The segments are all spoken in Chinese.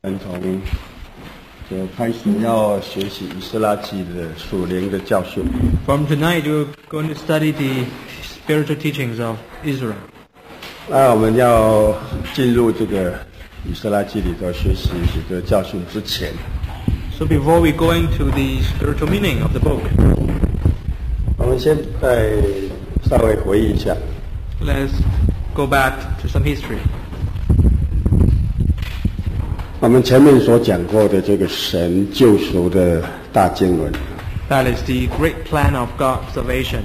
从就开始要学习以斯拉记的属灵的教训。 From tonight, we're going to study the spiritual teachings of Israel. 那我们要进入这个以斯拉记里头学习这个教训之前， So before we go into the spiritual meaning of the book, 我们先再稍微回忆一下。 let's go back to some history. 我们前面所讲过的这个神救赎的大经文， That is the great plan of God's salvation.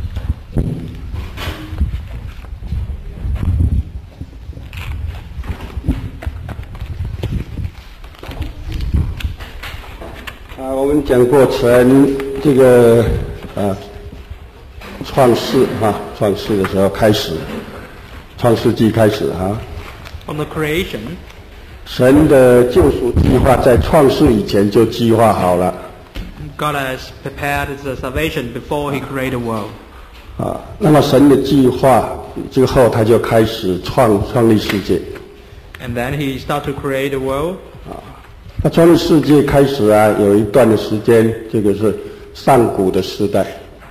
我们讲过从这个创世的时候开始，创世纪开始 From the creation, 神的救赎计划在创世以前就计划好了。 God has prepared the salvation before He created the world. 那么神的计划之后，他就开始创立世界。 And then He started to create the world. 那创立世界开始有一段的时间，这个是上古的时代。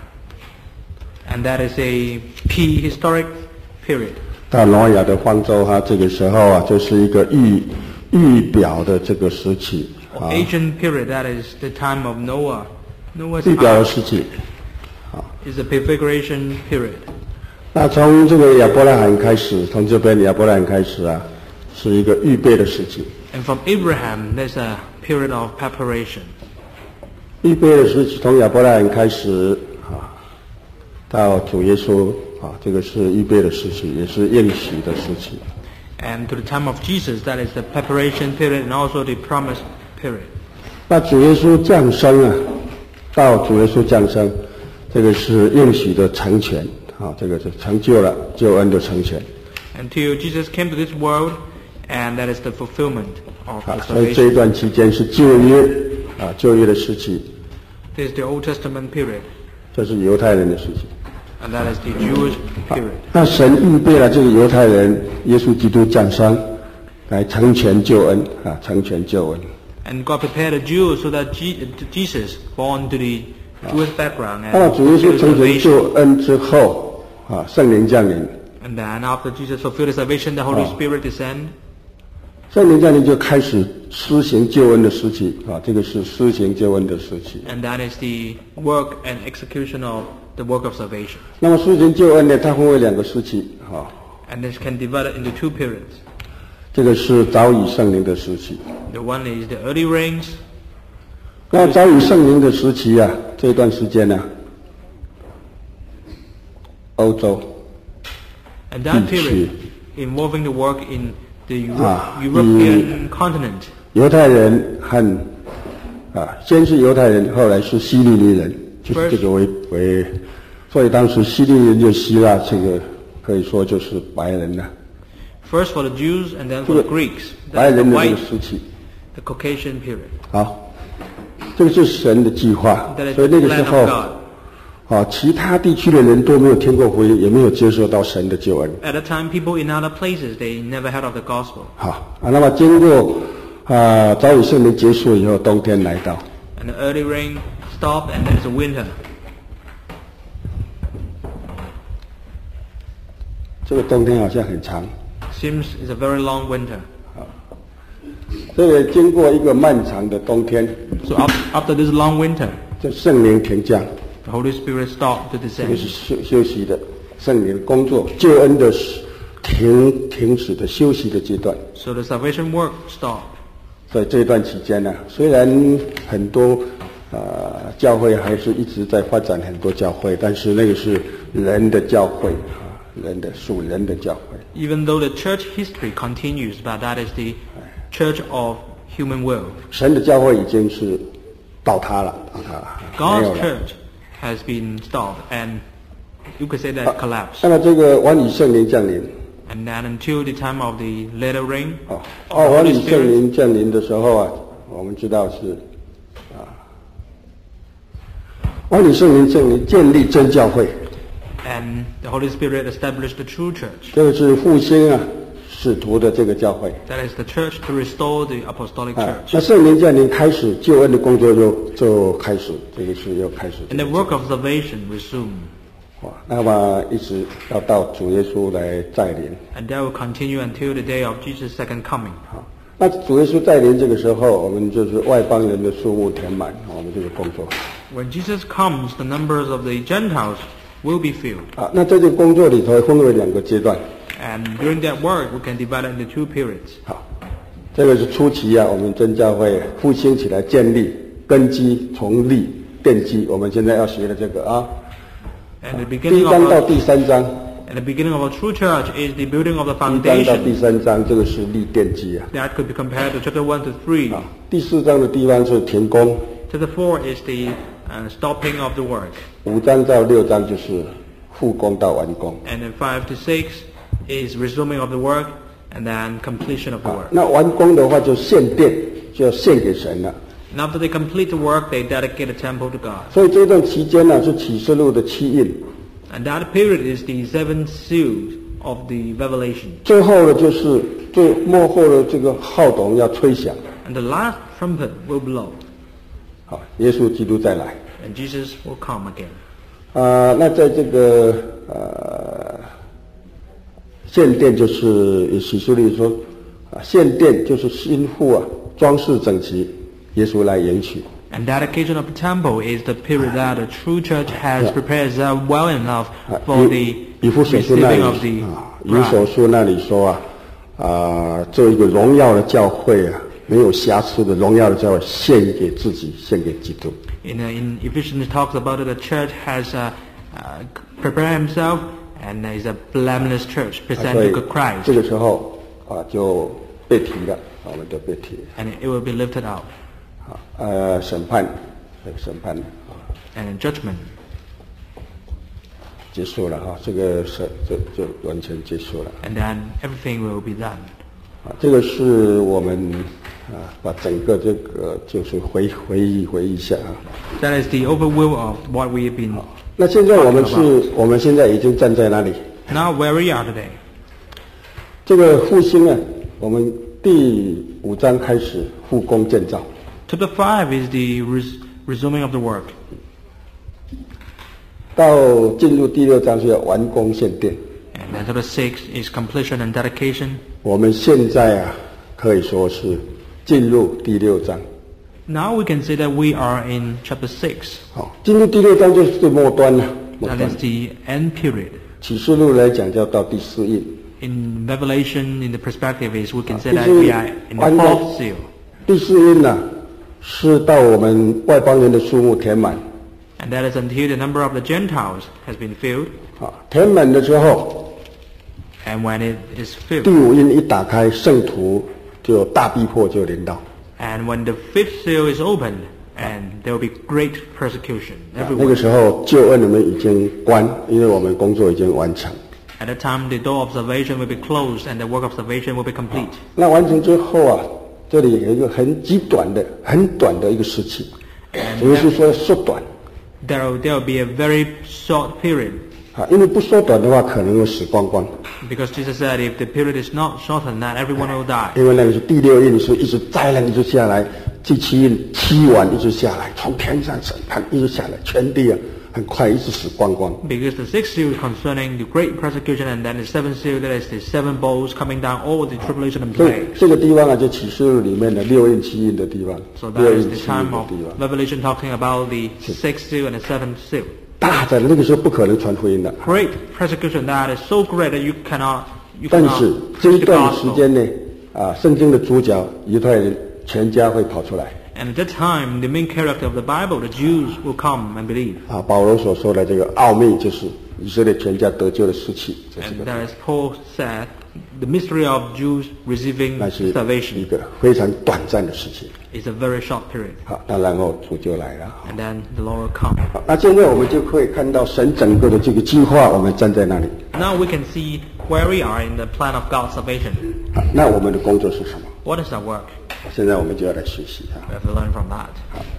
And that is a prehistoric period. 到挪亚的方舟这个时候就是一个预表的这个时期。 Ancient period, that is the time of Noah. Noah's 预表的 time 时期。 is the prefiguration period. 那从这个亚伯拉罕开始，从这边亚伯拉罕开始是一个预备的时期。 And from Abraham, there's a period of preparation. 预备的时期从亚伯拉罕开始到主耶稣这个是预备的时期，也是应许的时期。 And to the time of Jesus, that is the preparation period and also the promise period. 那主耶稣降生到主耶稣降生，这个是应许的成全这个是成就了救恩的成全。 Until Jesus came to this world, and that is the fulfillment of the 所以这一 salvation. 段期间是旧约的时期， This is the Old Testament period, 这是犹太人的时期。 and that is the Jewish period. 那神预备了这个犹太人，耶稣基督降生，来成全救恩成全救恩。 And God prepared the Jews so that Jesus, born to the Jewish background, 那么 and 主耶稣 fulfilled 成全 salvation. 救恩之后圣灵降临， And then after Jesus fulfilled the salvation, the Holy Spirit descended. 圣灵降临就开始施行救恩的时期这个是施行救恩的时期。 And that is the work and execution of the work of salvation. 那么施行救恩呢，它分为两个时期 And this can divide it into two periods. 这个是早已圣灵的时期。 The one is the early rains. 那早已圣灵的时期这一段时间欧洲 And that period involving the work in the European continent. 犹太人和先是犹太人，后来是希利尼人，就是这个为，所以当时希利尼人就希腊这个可以说就是白人了。 First for the Jews and then for the Greeks. 白 That's the 人的这个 white, 时期。 the Caucasian period. 好，这个是神的计划， That is 所以 the 那个时 plan of 候 God. 其他地区的人都没有听过福音，也没有接受到神的救恩。 At that time, people in other places, they never heard of the gospel. 好那么经过早已圣灵结束以后，冬天来到。 And the early rain stopped and there's a winter. 这个冬天好像很长， Seems it's a very long winter. 这个经过一个漫长的冬天， So after this long winter, 这圣灵停降， the Holy Spirit stopped to 这个 descend. 是休息的圣灵工作，救恩的停止的休息的阶段。 So the salvation work stopped. 所以这一段期间虽然很多教会还是一直在发展很多教会，但是那个是人的教会属人的教会。 Even though the church history continues, but that is the church of human will. 神的教会已经是倒塌了，没有 God's 了。 church has been stopped, and you could say that collapsed. 那么这个晚以圣灵降临。 And then until the time of the later rain, 晚以圣灵降临的时候我们知道是晚以圣灵降临建立真教会， and the Holy Spirit established the true church. 这个是复兴使徒的这个教会。 That is the church to restore the apostolic church. 那圣灵降临开始，救恩的工作就开始，这个是又开始。 And the work of salvation resumed. 那么一直要到主耶稣来再临。 And that will continue until the day of Jesus' second coming. 好，那主耶稣再临这个时候，我们就是外邦人的数目填满我们这个工作。 When Jesus comes, the numbers of the Gentiles will be filled. 那在这个工作里头分为2个阶段。 And during that work, we can divide it into 2 periods. 好，这个是初期我们真教会复兴起来建立根基重立奠基，我们现在要学的这个 And the 第 beginning 1 of 章到第3章。 And the beginning of a true church is the building of the 1章到第 foundation. 3章，这个是立奠基 That could be compared to chapter 1 to 3. 第4章的地方是停工。 Chapter 4 is the stopping of the work. 5章到6章就是复工到完工。 And then 5 to 6 is resuming of the work and then completion of the work. 那完工的话就献奠，就要献给神了。 And after they complete the work, they dedicate the temple to God. 所以这段期间是启示录的7印。 And that period is the 7 seals of the Revelation. 最后的就是最末后的这个号筒要吹响。 And the last trumpet will blow. 好，耶稣基督再来。 And Jesus will come again. 那在这个献殿就是启示录说献殿就是新妇装饰整齐，耶稣来迎娶。 And dedication of the temple is the period that the true church has prepared itself well enough for the 以弗所书 receiving of the 以弗所 bride. 书那里说做一个荣耀的教会没有瑕疵的荣耀的教会，献给自己，献给基督。 In Ephesians, it talks about it, the church has prepared himself and is a blameless church, 所 presented 以 to Christ. 这个时候就被提了，我们就被提。 And it will be lifted out. 审判 And in judgment. 结束了这个就完全结束了。 And then everything will be done. 这个是我们把整个这个就是回忆一下 That is the overview of what we have been. 那现在我们现在已经站在哪里？ Now where we are today. 这个复兴我们第5章开始复工建造。 Chapter 5 is the resuming of the work. 到进入第6章是要完工献殿。 And then chapter 6 is completion and dedication. 我们现在可以说是进入第6章。 Now we can say that we are in chapter 6. 好，进入第6章就是最末端了。 That is the end period. 启示录来讲，就要到第4印。 In Revelation, in the perspective is we can say that we are in the 4th seal. 第4印是到我们外邦人的数目填满。 And that is until the number of the Gentiles has been filled. 填满的时候， And when it is 第 filled. 5印一打开，圣徒就大逼迫就临到。 And when the 5th seal is opened, and there will be great persecution 那 everywhere. 个时候救恩我们已经关，因为我们工作已经完成。 At that time, the door of salvation will be closed, and the work of salvation will be complete. 那完成之后这里有一个很短的一个时期，主要是说缩短。 There will be a very short period. 因为不缩短的话，可能会死光光。 Because Jesus said, if the period is not shortened, then everyone will die. 因为那个是第6印，是一直灾难一直下来，第7印7晚一直下来，从天上审判一直下来，全地很快一直死光光。 Because the 6th seal is concerning the great persecution, and then the 7th seal, that is the 7 bowls coming down, all the tribulation and 所以 plague. 这个地方就启示录里面的6印7印的地方。 So 6 that is 印 the 7印 time 的 of 地方。 Revelation talking about the 6th seal and the 7th seal. 大在那个时候不可能传福音的。 Great persecution that is so great that you cannot 但是这 preach 一 the 段时 gospel. 间内圣经的主角犹太人全家会跑出来。 And at that time, the main character of the Bible, the Jews, will come and believe. 保罗所说的这个奥秘就是以色列全家得救的事情，这是 And 个 that is Paul said, the mystery of Jews receiving 那是一 salvation 个非常短暂的事情。 is a very short period. 好，那然后主就来了。 And then the Lord will come. 好，那现在我们就可以看到神整个的这个计划，我们站在那里。 Now we can see where we are in the plan of God's salvation. 好，那我们的工作是什么？ What is our work? 现在我们就要来学习 We have to learn from that.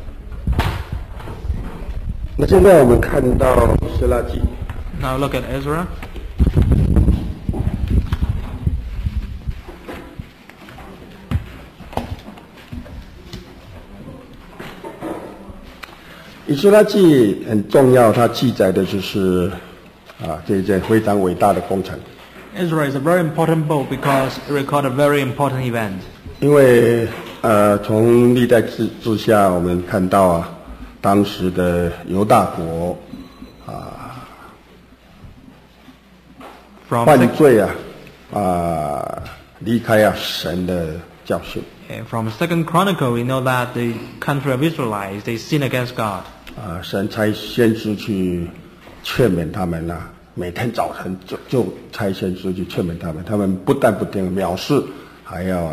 那现在我们看到施拉记， Now look at Ezra. 以斯拉记很重要，它记载的就是这一件非常伟大的工程。 Ezra is a very important book because it records a very important event. 因为从历代志下，我们看到当时的犹大国犯罪离开神的教训。 From 2 Chronicle, we know that the country of Israelites, they sin against God. 神差先知去劝勉他们每天早晨就差先知去劝勉他们，他们不但不听，藐视，还要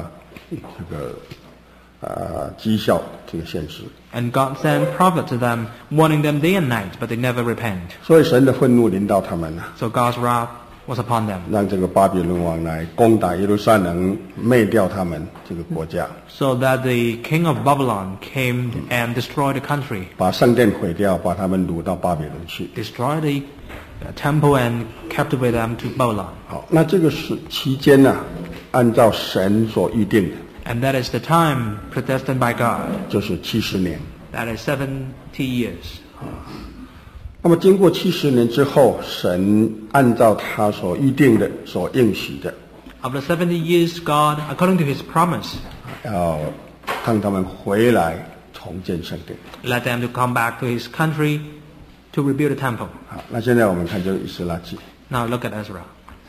讥笑这个先知。 And God sent prophet to them, warning them day and night, but they never repent. 所以神的愤怒临到他们 So God's wrath was upon them. 让这个巴比伦王来攻打耶路撒冷，灭掉他们这个国家。 So that the king of Babylon came and destroyed the country. 把圣殿毁掉，把他们掳到巴比伦去。 Destroy the temple and captivate them to Babylon. 好，那这个是期间按照神所预定的。 And that is the time predestined by God. 就是70年。 That is 70 years. 那么经过70年之后，神按照他所预定的、所应许的， After 70 years, God, according to His promise, 要让他们回来重建圣殿。 let them to come back to His country to rebuild the temple. 好，那现在我们看这个以斯拉记。 Now look at Ezra.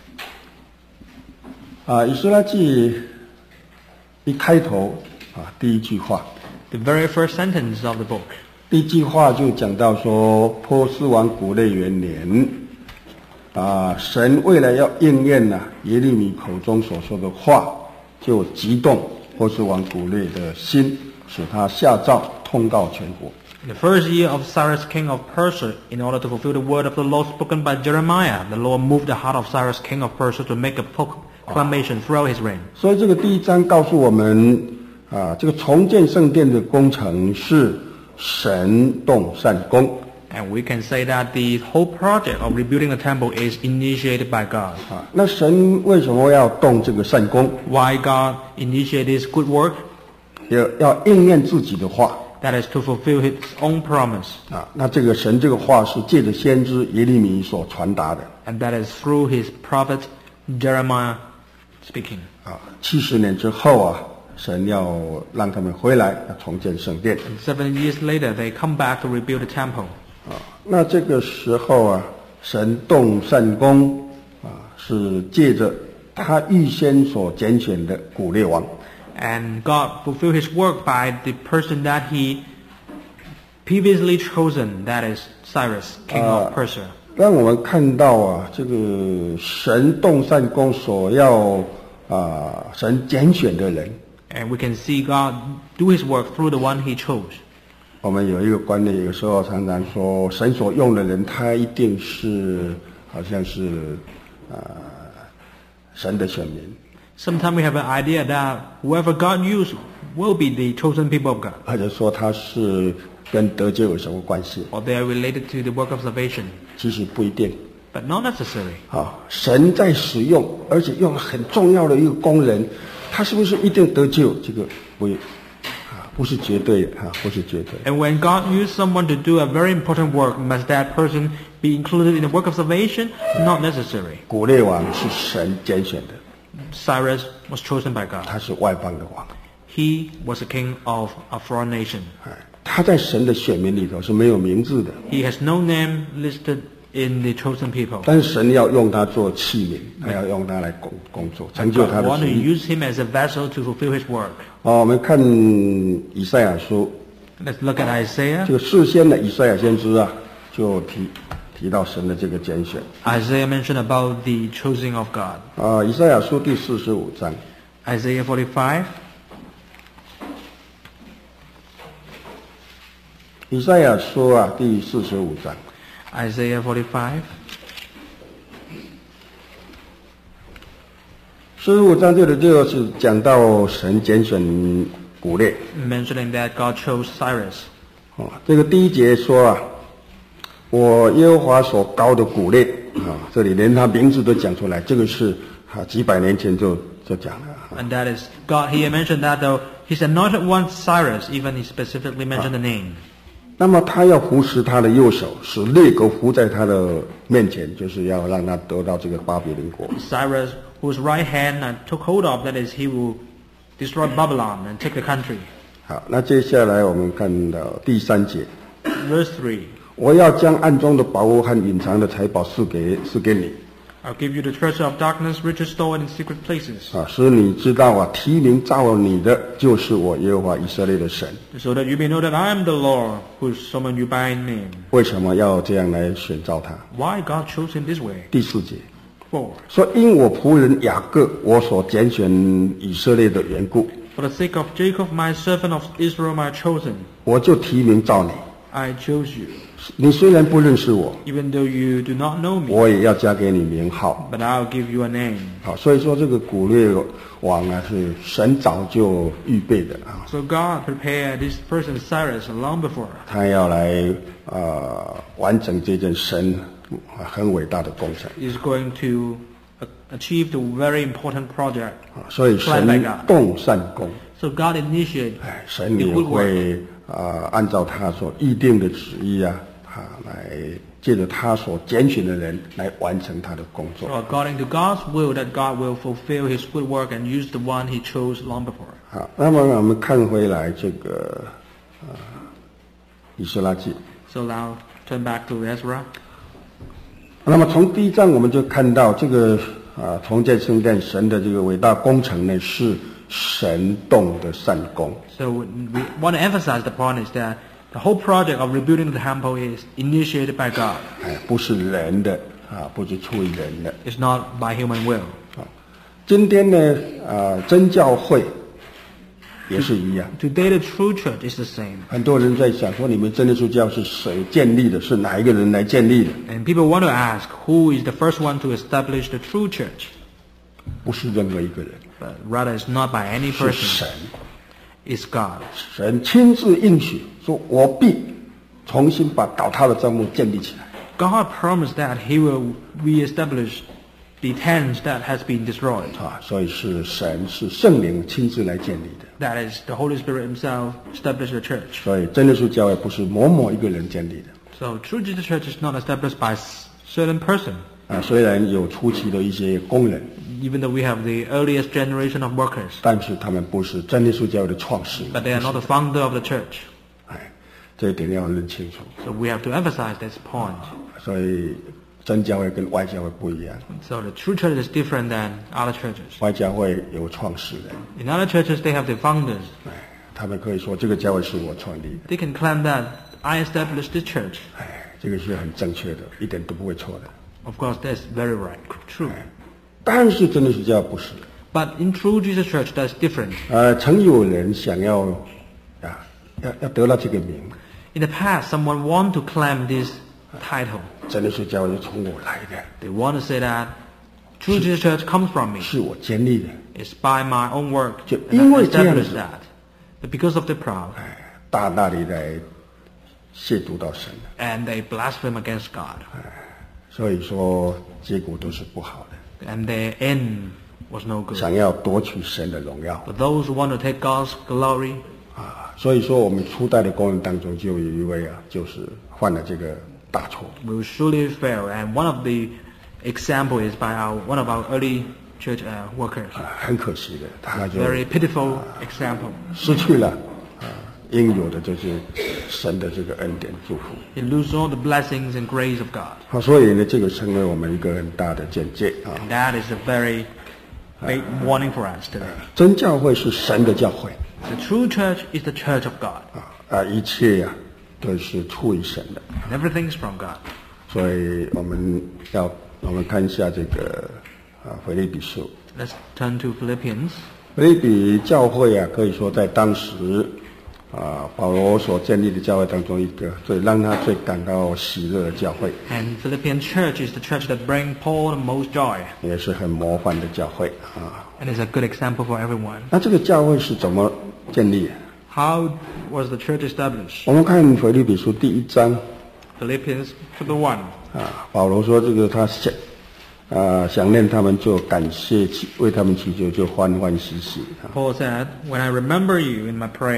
以斯拉记一开头第一句话。 The very first sentence of the book. 第一句话就讲到说，波斯王古列元年，神为了要应验耶利米口中所说的话，就激动波斯王古列的心，使他下诏通告全国。 In the first year of Cyrus, king of Persia, in order to fulfill the word of the Lord spoken by Jeremiah, the Lord moved the heart of Cyrus, king of Persia, to make a proclamation throughout his reign. 所以这个第一章告诉我们，这个重建圣殿的工程是神动善工。 And we can say that the whole project of rebuilding the temple is initiated by God. 那神为什么要动这个善工？ Why God initiated this good work? 要应验自己的话。 That is to fulfill His own promise. 那这个神这个话是借着先知耶利米所传达的。 And that is through His prophet Jeremiah speaking. 70年之后神要让他们回来，要重建圣殿。 And 7 years later, they come back to rebuild the temple. 那这个时候神动善工是借着他预先所拣选的古列王。 And God fulfilled His work by the person that He previously chosen, that is Cyrus, king of Persia. 让我们看到这个神动善工所要神拣选的人。 And we can see God do His work through the one He chose. 我们有一个观念，有时候常常说，神所用的人，他一定是好像是神的选民。 Sometimes we have an idea that whoever God used will be the chosen people of God. 或者说他是跟得救有什么关系？ Or they are related to the work of salvation. 其实不一定。 But not necessary. 神在使用，而且用很重要的一个工人，他是不是一定得救？这个不是绝对的不是绝对。 And when God used someone to do a very important work, must that person be included in the work of salvation? Not necessary. 古列王是神拣选的。 Cyrus was chosen by God. 他是外邦的王。 He was a king of a foreign nation. 他在神的选民里头是没有名字的。 He has no name listed in the chosen people. 但是神要用他做器皿，他要用他来工作，成就他的 God 旨 want to 意。 use him as a vessel to fulfill his work. 我们看以赛亚书， Let's look at Isaiah. 这个事先的以赛亚先知就提到神的这个拣选。 Isaiah mentioned about the choosing of God. 以赛亚书第45章。 Isaiah 45. 以赛亚书第45章。 Isaiah 45. 45章这里就是讲到神拣选古列。 Mentioning that God chose Cyrus. 这个第一节说我耶和华所膏的古列这里连他名字都讲出来，这个是几百年前就讲了。 And that is God. He mentioned that though His anointed one Cyrus, even he specifically mentioned the name. 那么他要扶持他的右手，使列国伏在他的面前，就是要让他得到这个巴比伦国。 Cyrus, whose right hand took hold of, that is, he will destroy Babylon and take the country. 好，那接下来我们看到第3节， Verse 3. 我要将暗中的宝物和隐藏的财宝赐给你。 I'll give you the treasure of darkness, riches stored in secret places, 啊，使你知道啊，提名造你的就是我耶和华以色列的神。 so that you may know that I am the Lord who summoned you by name. 为什么要这样来选召他？ Why God chose him this way? 第4节 4. 说，因我仆人雅各，我所拣选以色列的缘故， For the sake of Jacob, my servant of Israel, my chosen, 我就提名造你。 I chose you. 你虽然不认识我， Even though you do not know me, 我也要加给你名号。 but I'll give you a name. 好，所以说这个古列王啊，是神早就预备的啊， So God prepared this person Cyrus long before. 他要来完成这件神很伟大的工程。 He's going to achieve the very important project. 所以神 Planned by God. 动善功， So God initiated 神 the 也 good work. 会按照他所预定的旨意啊，来借着他所拣选的人来完成他的工作。 So according to God's will, that God will fulfill His good work and use the one He chose long before. 好，那么我们看回来这个以斯拉记。 So now turn back to Ezra. 那么从第1章我们就看到这个重建圣殿神的这个伟大工程呢，是神动的善功。 So we want to emphasize the point is that the whole project of rebuilding the temple is initiated by God. 不是人的不是出于人的。 It's not by human will. 今天呢真教会也是一样。 Today the true church is the same. 很多人在想说，你们真耶稣教是谁建立的？是哪一个人来建立的？ And people want to ask, who is the first one to establish the true church? 不是任何一个人， But rather it's not by any 是 person. 神。 It's God. 神亲自应许说，我必重新把倒塌的帐幕建立起来。 God promised that He will reestablish the tents that has been destroyed. 所以是神是圣灵亲自来建立的。 That is, the Holy Spirit Himself established the church. 所以真耶稣教会不是某一个人建立的。 So true Jesus Church is not established by a certain person. 虽然有初期的一些工人， Even though we have the earliest generation of workers, 但是他们不是真耶稣教会的创始人。 but they are not the founder of the church. 这一点要认清楚。 So we have to emphasize this point. 所以真教会跟外教会不一样， So the true church is different than other churches. 外教会有创始人， In other churches, they have the founders. 他们可以说这个教会是我创立的， They can claim that I established this church. 这个是很正确的，一点都不会错的。 Of course, that's very right, true. 但是真耶稣教会不是， But in true Jesus Church, that's different. 曾有人想要要得到这个名， In the past, someone want to claim this title. 真耶稣教会是从我来的， They want to say that true Jesus Church comes from me. 是我建立的。 It's by my own work. 就 And 因 I 为这样子 established that. But because of the proud, 大大的来亵渎到神， and they blaspheme against God. 所以说结果都是不好的。 And their end was no good. 想要夺取神的荣耀 But those who want to take God's glory, 所以说我们初代的工人当中就有一位就是犯了这个大错。 will surely fail. And one of the example is by one of our early church workers. 很可惜的，他就 Very pitiful example. 失去了应有的就是神的这个恩典祝福。 He loses all the blessings and grace of God. 所以呢，这个成为我们一个很大的见解啊。 And that is a very big warning for us today. 真教会是神的教会 The true church is the church of God. 一切都是出于神的。 And everything is from God. 所以我们看一下这个腓立比书。 Let's turn to Philippians. 腓立比教会可以说在当时保罗所建立的教会当中一个最让他最感到喜乐的教会， And Philippian church is the church that brings Paul the most joy. 也是很模范的教会 And is a good example for everyone. 那这个教会是怎么建立的？ How was the church established? 我们看腓立比书第1章 Philippians chapter 1. 保罗说这个他想念他们就感谢，为他们祈求就欢欢喜喜 Paul said, when I remember you in my prayer,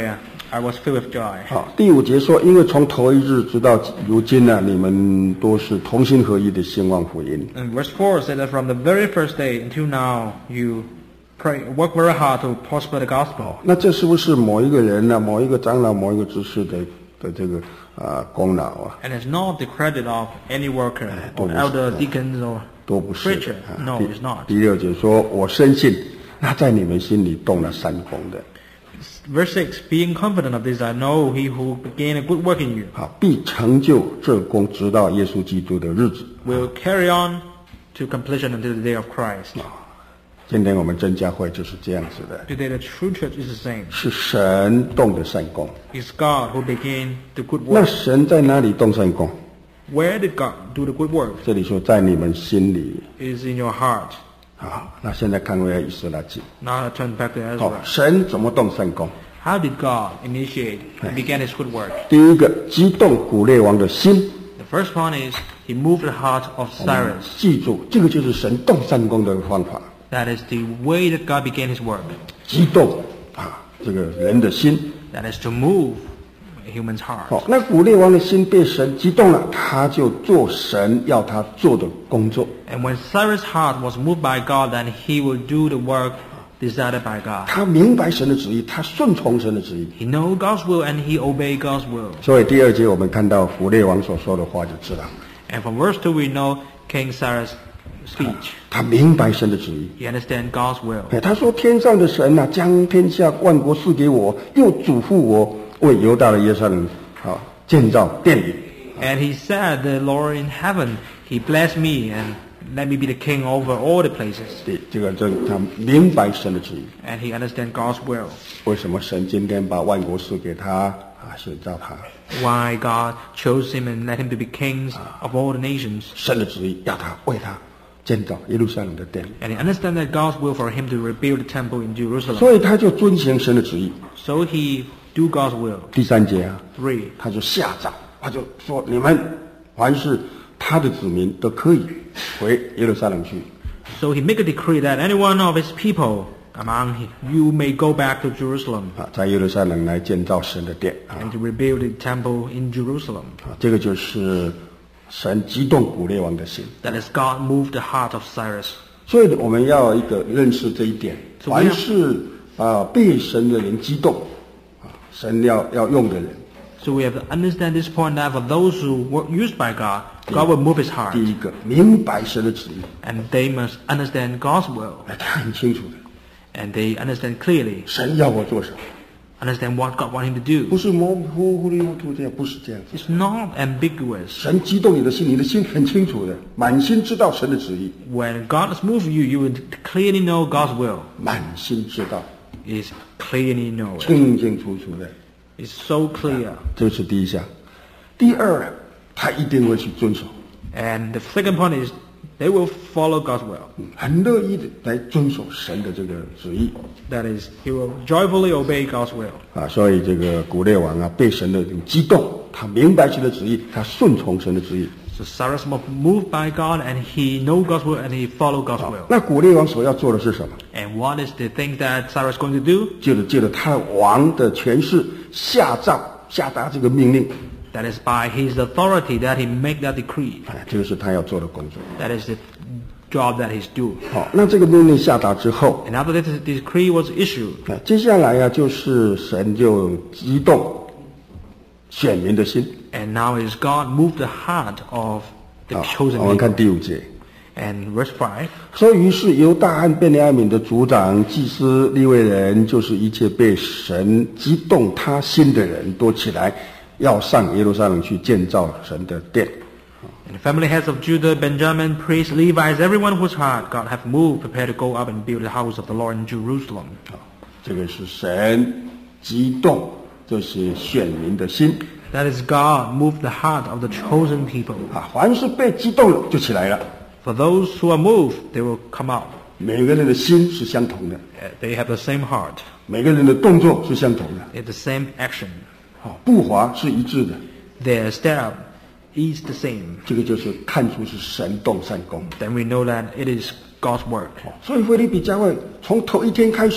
I was filled with joy. 好，第5节说，因为从头一日直到如今呢，你们都是同心合意的兴旺福音。 And verse 4 said that from the very first day until now, you work very hard to prosper the gospel. 那这是不是某一个人呢、某一个长老、某一个执事的这个功劳啊？ And it's not the credit of any worker, or 都不是。 elder, deacons, or 都不是 preacher. 的。 No, it's not. 第6节说，我深信他在你们心里动了善功的， Verse 6, being confident of this, I know he who began a good work in you 好，必成就这功，直到耶稣基督的日子。 will carry on to completion until the day of Christ. 今天我们真教会就是这样子的， Today the true church is the same. 是神动的善功。 It's God who began the good 那 work. 神在哪里动善功？ Where did God do the good work? 这里说在你们心里。 It is in your heart. 好，那现在看回来以斯拉记。 Now I turn back to 好， Ezra. 神怎么动善功？ How did God initiate and began his good work? 第一个，激动古列王的心。 The first one is he moved the heart of Cyrus. 记住，这个就是神动善功的方法。 That is the way that God began his work. 激动这个人的心。 That is to move a human's heart. 好，那古列王的心被神激动了，他就做神要他做的工作。 And when Cyrus' heart was moved by God, then he will do the work decided by God. 他明白神的旨意，他顺从神的旨意。 He knows God's will and he obeys God's will. 所以第2节我们看到古列王所说的话就知道， And from verse 2 we know King Cyrus' speech. 他明白神的旨意。 He understands God's will. 他说：“天上的神啊，将天下万国赐给我，又嘱咐我为犹大的耶路撒冷建造殿宇。 And he said, the Lord in heaven, he blessed me and let me be the king over all the places. 对，他明白神的旨意。 And he understands God's will. 为什么神今天把万国赐给他选召他？ Why God chose him and let him to be kings of all the nations. 神的旨意要他为他建造耶路撒冷的殿宇， And he understands that God's will for him to rebuild the temple in Jerusalem. 所以他就遵行神的旨意。 So he do God's will. 第3节 3. 他就下诏，他就说：你们凡是他的子民都可以回耶路撒冷去。 So he make a decree that any one of his people among you may go back to Jerusalem 在耶路撒冷来建造神的殿 and to rebuild the temple in Jerusalem. 这个就是神激动古列王的心。 That is God moved the heart of Cyrus. 所以我们要一个认识这一点， So 凡是被神的人激动神要用的人， So we have to understand this point that for those who were used by God, God will move his heart. 第一个明白神的旨意， And they must understand God's will. 他很清楚的， And they understand clearly, 神要我做什么， understand what God wants him to do. 不是模模糊糊这样，不是这样子。 It's not ambiguous. 神激动你的心，你的心很清楚的，满心知道神的旨意， When God has moved you, you will clearly know God's will. 满心知道， It's clearly know it. 清清楚楚的， It's so clear. 这是第一项。第二，他一定会去遵守， And the second point is they will follow God's will. 很乐意的来遵守神的这个旨意 That is, he will joyfully obey God's will. 所以这个古列王被神的激动，他明白神的旨意，他顺从神的旨意。 So Cyrus was moved by God and he know God's will and he follow God's will. 那古列王所要做的是什么？ And what is the thing that Cyrus is going to do? 就是借着他王的权势下达这个命令， That is by his authority that he make that decree. 这个是他要做的工作。 That is the job that he's do. 好，那这个命令下达之后， And after this decree was issued, 接下来就是神就激动选民的心。 and now is God moved the heart of the chosen 我们 people. 看第5节。 And verse 5, 所以于是犹大和便雅悯的族长、祭司、利未人，就是一切被神激动他心的人，都起来，要上耶路撒冷去建造神的殿。 and the family heads of Judah, Benjamin, priests, Levites, everyone whose heart God hath moved, prepare to go up and build the house of the Lord in Jerusalem. 这个是神激动这些选民的心 That is God moved the heart of the chosen people. 凡是被激动了就起来了。 For those who are moved, they will come out. 每个人的心是相同的， They have the same heart. 每个人的动作是相同的， They have the same action. 步伐是一致的。 Their step is the same. 这个就是看出是神动善功。 Then we know that it is God's work. 所以腓立比教会从头一天开始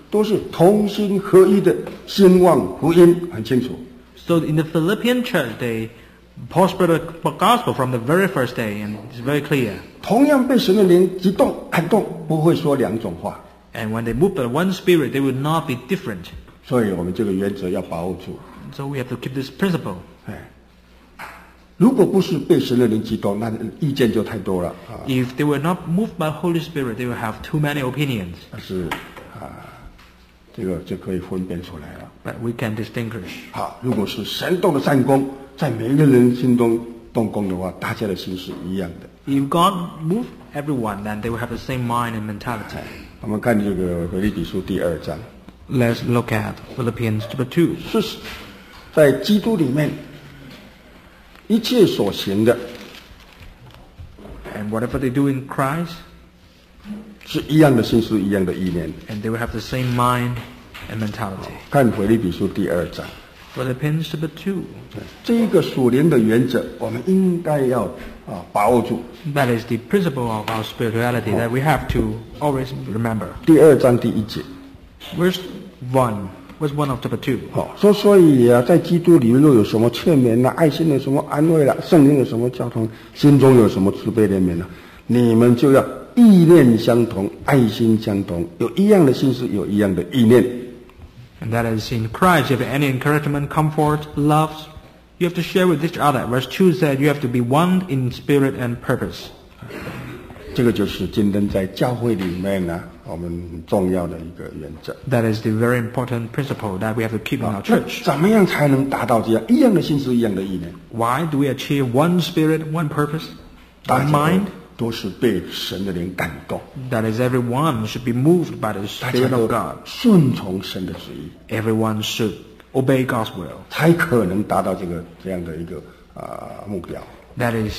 都是同心合一的兴旺福音，很清楚。 So in the Philippian church, they prospered the gospel from the very first day, and it's very clear. 同样被神的灵激动感动，不会说两种话。 And when they moved by one spirit, they will not be different. 所以我们这个原则要把握住。 So we have to keep this principle. 如果不是被神的灵激动，那意见就太多了啊。 If they were not moved by Holy Spirit, they will have too many opinions. 但是这个就可以分辨出来了。 But we can distinguish. 好，如果是神动的善功，在每一个人心中动工的话，大家的心是一样的。 If God moved everyone, then they will have the same mind and mentality. 我们看这个腓立比书第2章。 Let's look at Philippians chapter 2. 是在基督里面一切所行的， And whatever they do in Christ, 是一样的心思，一样的意念。 and they will have the same mind and mentality. 看腓立比书第2章， Philippians chapter 2. 这一个属灵的原则，我们应该要把握住。 That is the principle of our spirituality that we have to always remember. 第2章第1节， Verse 1 of chapter 2. 所以在基督里若有什么劝勉啦、爱心有什么安慰啦、圣灵有什么交通、心中有什么慈悲怜悯啦，你们就要意念相同，爱心相同，有一样的心思，有一样的意念。 And that is in Christ, you have any encouragement, comfort, love, you have to share with each other. Verse 2 said you have to be one in spirit and purpose. 这个就是今天在教会里面呢，我们很重要的一个原则。 That is the very important principle that we have to keep in our 那 church. 怎么样才能达到这样一样的心思，一样的意念？ Why do we achieve one spirit, one purpose, 大 one 家 mind? 都是被神的灵感动， That is, everyone should be moved by the 大家 Spirit 都 of God. 顺从神的旨意， Everyone should obey God's will. 才可能达到这样的一个目标。 That is,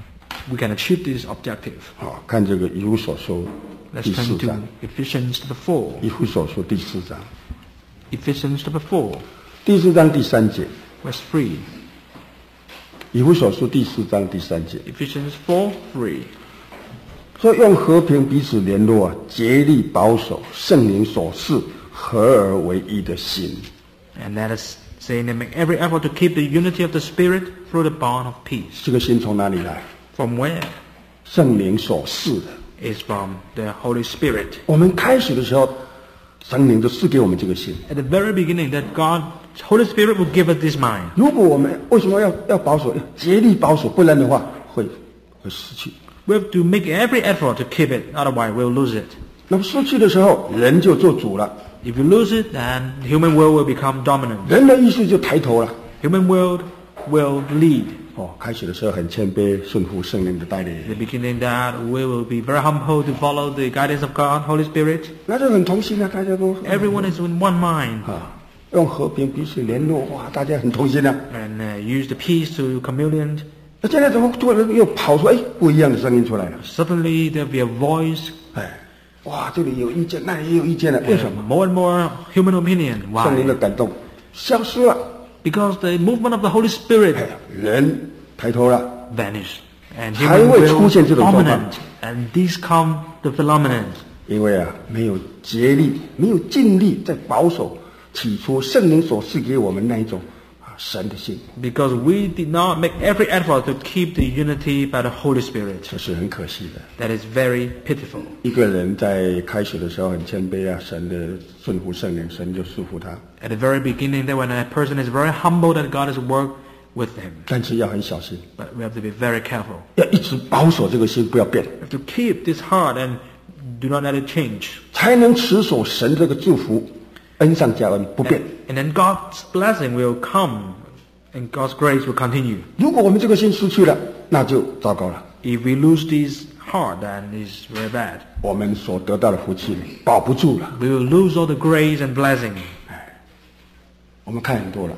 we can achieve this objective. 好，看这个以弗所书 Let's 第 turn 4 to 章， Ephesians chapter 4. 以弗所书第4章， Ephesians chapter 4, 第4章第3节， verse 3. 以弗所书第4章第3节， Ephesians 4:3. 说用和平彼此联络竭力保守圣灵所赐合而为一的心。 And that is saying they make every effort to keep the unity of the Spirit through the bond of peace. 这个心从哪里来？ From where? 圣灵所赐的。 Is from the Holy Spirit. 我们开始的时候，圣灵就赐给我们这个心。 At the very beginning, that God, Holy Spirit will give us this mind. 如果我们为什么要保守，要竭力保守，不然的话会失去。 We have to make every effort to keep it, otherwise we'll lose it. 那么失去的时候，人就做主了， If you lose it, then the human will become dominant. 人的意识就抬头了。 Human will lead. 开始的时候很谦卑，顺服圣灵的带领， In the beginning, that we will be very humble to follow the guidance of God, Holy Spirit. 那就很同心啊，大家都 Everyone is in one mind. 用和平彼此联络，哇，大家很同心啊。 And use the peace to communion. 那现在怎么突然又跑出不一样的声音出来了？ Suddenly there will be a voice. 哇，这里有意见，那里也有意见了，为什么？ More and more human opinion. 圣灵的 Why? 感动消失了， Because the movement of the Holy Spirit 人抬头了， vanished. And 还 human 会出 will 现这种状况。 dominant. And these come the phenomenon. 因为没有竭力，没有尽力在保守起初圣灵所赐给我们那一种神的心， Because we did not make every effort to keep the unity by the Holy Spirit. 这是很可惜的。 That is very pitiful. 一个人在开始的时候很谦卑啊，神的顺服圣灵，神就束缚他。 At the very beginning, that when a person is very humble, that God has worked with him. 但是要很小心， But we have to be very careful. 要一直保守这个心，不要变， We have to keep this heart and do not let it change. 才能持守神这个祝福，恩上加恩，不变。 And then God's blessing will come and God's grace will continue. 如果我们这个心失去了，那就糟糕了。 If we lose this heart, then it's very bad. 我们所得到的福气保不住了。 We will lose all the grace and blessing. 我们看很多了，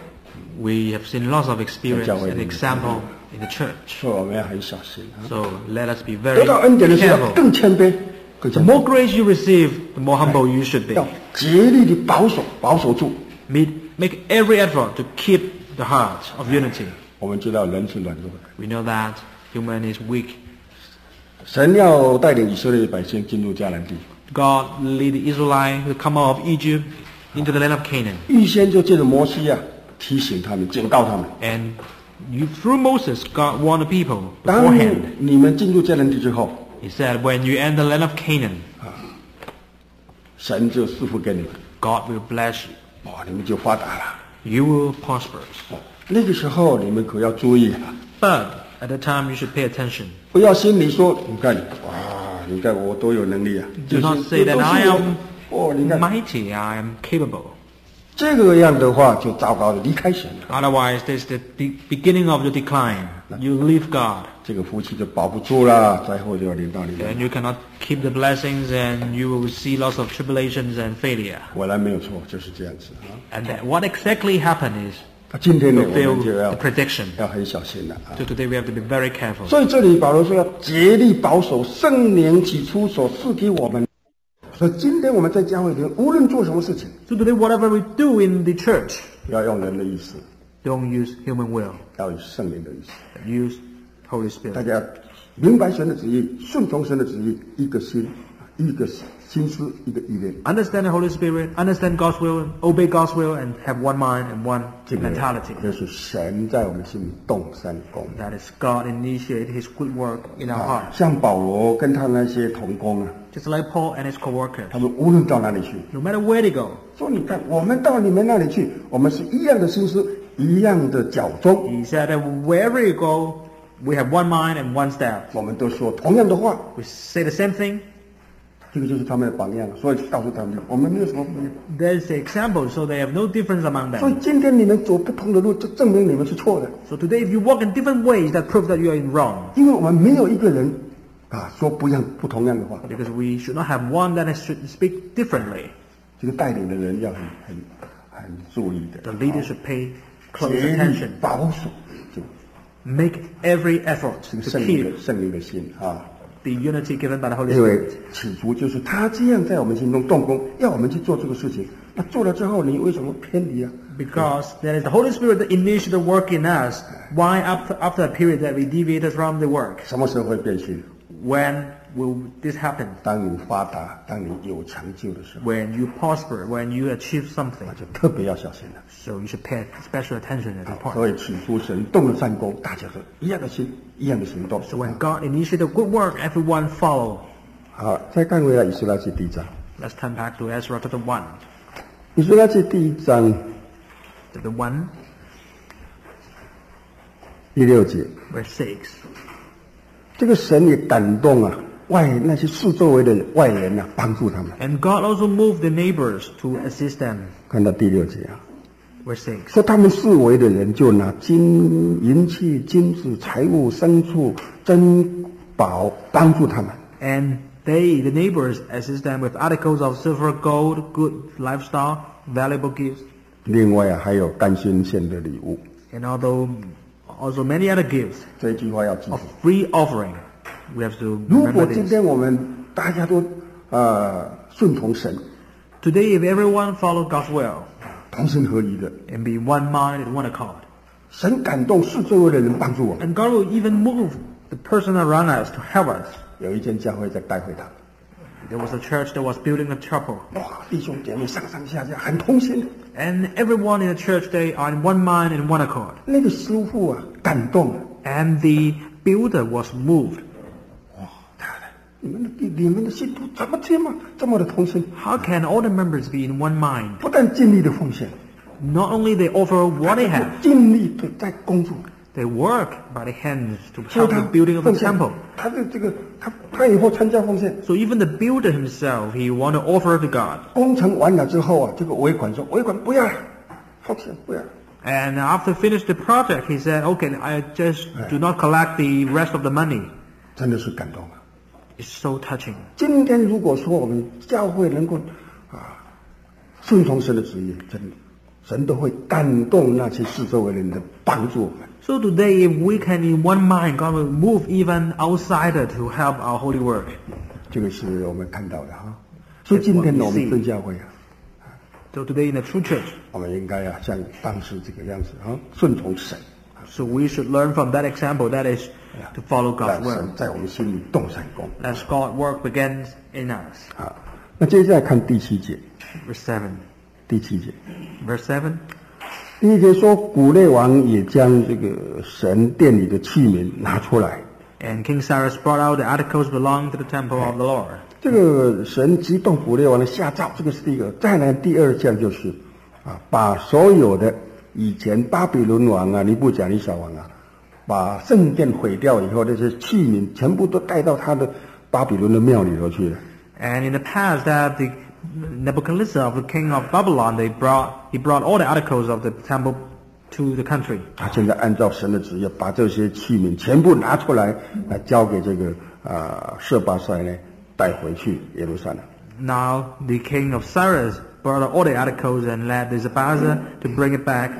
We have seen lots of experience and example in the church. 所以我们要很小心。 So let us be 得 very 到恩典的时候 careful. 更谦卑，更 The 谦卑 more grace you receive, the more humble you should be. 要竭力的保守住。 Make every effort to keep the heart of unity. 我们知道人是软弱的， We know that human is weak. 神要带领以色列百姓进入迦南地， God lead the Israelites to come out of Egypt into the land of Canaan. 预先就借着摩西啊，提醒他们，警告他们。 And through Moses, God warned the people 当 beforehand. 你们进入迦南地之后， He said, when you enter the land of Canaan, 神就赐福给你们， God will bless you. 你们就发达了。 You will prosper. 那个时候你们可要注意啊， But at the time, you should pay attention. 不要心里说，你看，哇，你看我多有能力啊。 Do not say that 都是 I 我 am 你看 mighty, I am capable. 这个样的话就糟糕了，离开神了， Otherwise, this is the beginning of your decline. You leave God. 这个福气就保不住了，灾祸就要临到你 Then 们。 you cannot keep the blessings and you will see lots of tribulations and failure. 果然没有错，就是这样子啊。 And that what exactly happened is 今天呢，我 fulfill 们就 the prediction. 要很小心了啊。 So today we have to be very careful. 所以这里保罗说要竭力保守圣灵起初所赐给我们。所以今天我们在教会里，无论做什么事情， So today whatever we do in the church, 要用人的意思， don't use human will. 要用圣灵的意思。 Use Holy 大 Spirit. 家明白神的旨意，顺从神的旨意，一个心，一个心思，一个意念。 Understand the Holy Spirit, understand God's will, obey God's will, and have one mind and one 这个 mentality. 就是神在我们心里动善功。 That is God initiate His good work in our heart. 像保罗跟他那些同工啊， Just like Paul and his co-workers. 他们无论到哪里去， No matter where they go, 说你看，我们到你们那里去，我们是一样的心思，一样的脚踪， he said that wherever you go, we have one mind and one step. 我们都说同样的话。 We say the same thing. 这个就是他们的榜样，所以告诉他们，我们没有什么不一样。 There's the example, so they have no difference among 所以 them. 今天你们走不同的路，就证明你们是错的， So today, if you walk in different ways, that proves that you are in wrong. 因为我们没有一个人说不同样的话。 Because we should not have one that should speak differently. 这个带领的人要很注意的， The leader should pay close 竭力 attention. 保守，就 Make every effort 这个 to 圣灵 keep 的圣灵的心啊。 the unity given by the Holy 因为 Spirit. 起初就是他这样在我们心中动工，要我们去做这个事情。那做了之后，你为什么偏离啊？ Because there is the Holy Spirit that initiated the work in us. Why after a period that we deviated from the work? 什么时候会变心？ When will this happen? 当你发达，当你有成就的时候， When you prosper, when you achieve something. 那就特别要小心了。 So you should pay special attention at this point. 所以起初神动了善功，大家是一样的心，一样的行动。 So when God initiated good work, everyone follow. 好，再看回来以斯拉记第一章。 Let's turn back to Ezra chapter 1. 以斯拉记第一章 Chapter 1, 第6节， verse 6. 这个神也感动啊，那些四周围的外人啊，帮助他们。 And God also moved the neighbors to assist them. 看到第6节啊， Verse 6. 说他们四围的人就拿银器、金子、财物、牲畜、珍宝帮助他们。 And they, the neighbors, assist them with articles of silver, gold, good livestock, valuable gifts, 另外啊，还有甘心献的礼物。 and also many other gifts 这一句话要记住 of。free offering. We have to 如 remember 果今 this. 天我们大家都顺从神， Today, if everyone follow God's will 同心合一的， and be one mind and one accord, 神感动四周围的人帮助我们。 and God will even move the person around us to help us. 有一间教会在带会堂， There was a church that was building a chapel, 哇，弟兄姐妹上上下下很同心。 and everyone in the church they are in one mind and one accord. 那个师傅啊，感动了， And the builder was moved. 哇，太好了，你们的信徒怎么这么的同心？ How can all the members be in one mind? 不但尽力的奉献， Not only they offer what they have, 尽力的在工作。 they work by the hands to 所以 help 他 the building of the 奉献 temple. 他的这个他以后参加奉献， So even the builder himself, he want to offer to God. 工程完了之后啊，这个尾款说尾款不要了，奉献不要了。 And after finish the project, he said, okay, I just do not collect the rest of the money. 真的是感动啊！ It's so touching. 今天如果说我们教会能够顺从神的旨意，真的，神都会感动那些四周围人的帮助我们。 So today, if we can in one mind, God will move even outsider to help our holy work. 这个是我们看到的哈。所以今天呢，我们正教会啊， So today in the true church, 我们应该像当时这个样子啊，顺从神， so we should learn from that example, that is to follow 让 God's 神 will. 在我们心里动善功 Let God work begins in us. 啊。 那接下来看第7节， Verse 7. 第7节， Verse 7. 第1节说，古列王也将这个神殿里的器皿拿出来。 And King Cyrus brought out the articles belonging to the temple of the Lord. 这个神激动古列王的下诏，这个是第一个。再来第2项就是把所有的以前巴比伦王啊、尼布甲尼撒王啊，把圣殿毁掉以后，这些器皿全部都带到他的巴比伦的庙里头去了。 And in the past that the Nebuchadnezzar, the king of Babylon, he brought all the articles of the temple to the country. 他现在按照神的旨意，把这些器皿全部拿出来，交给这个舍巴塞呢，带回去耶路撒冷。 Now the king of Cyrus brought out all the articles and led the Zebaza to bring it back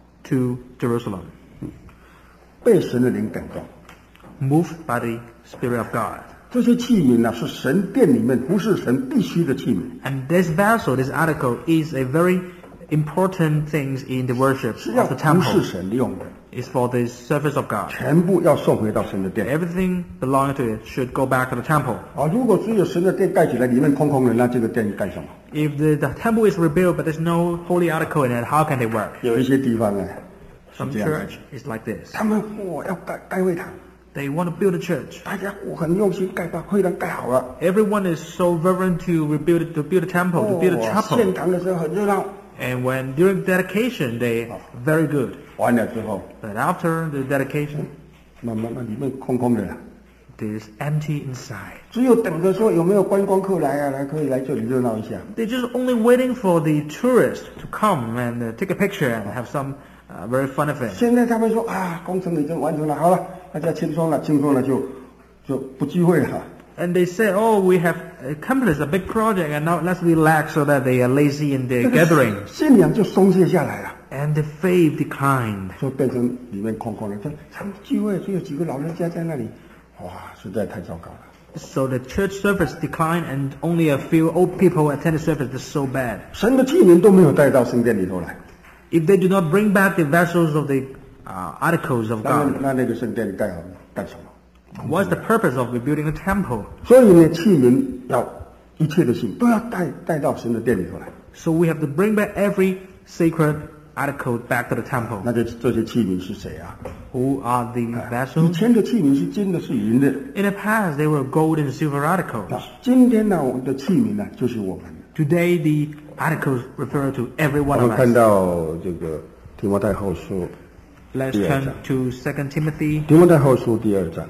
to Jerusalem. 被神的灵感动， Moved by the Spirit of God. 这些器皿呢是神殿里面不是神必须的器皿， And this vessel, this article, is a very important thing in the worship 是要 of the 不是 temple. 神用的， It's for the service of God. 全部要送回到神的殿。 Everything belonging to it should go back to the temple. 如果只有神的殿盖起来，里面空空的，那这个殿干什么？ If the temple is rebuilt but there's no holy article in it, how can they work? 有一些地方呢是 Some 这样的， church is like this. 他们要盖会堂， They want to build a church. 大家很用心盖，把会堂盖好了。 Everyone is so fervent to build a temple, to build a 献 chapel. 堂的时候很热闹， And when during dedication, they very good. 完了之后， But after the dedication, 慢慢里面空空的了， it is empty inside. 只有等着说有没有观光客来啊，可以来这里热闹一下。 They're just only waiting for the tourists to come and take a picture and have some very fun event. 现在他们说工程已经完成了，好了，大家轻松了就不聚会了。 And they say, oh, we have accomplished a big project and now let's relax so that they are lazy in their gathering. 信仰就松懈下来了， And the faith declined. 就变成里面空空的。他们聚会只有几个老人家在那里，实在太糟糕了。 So the church service declined and only a few old people attend the service. That's so bad. 神的器皿都没有带到圣殿里头来， If they do not bring back the vessels of the articles of 那 God, 那个圣殿盖好干什么？ what's the purpose of rebuilding a temple? 所以呢，器皿要一切的器皿都要带到神的殿里头来。 So we have to bring back every sacred article back to the temple. 那这些器皿是谁啊？ Who are the 以 vessels? 前的器皿是金的，是银的。 In the past, they were gold and silver articles. 今天呢，我们的器皿呢，就是我们。 Today, the articles refer to every 我 one 们 of 看 us. 到这个提摩太后书， Let's Yeah. turn to 2 Timothy. 提摩太后书第2章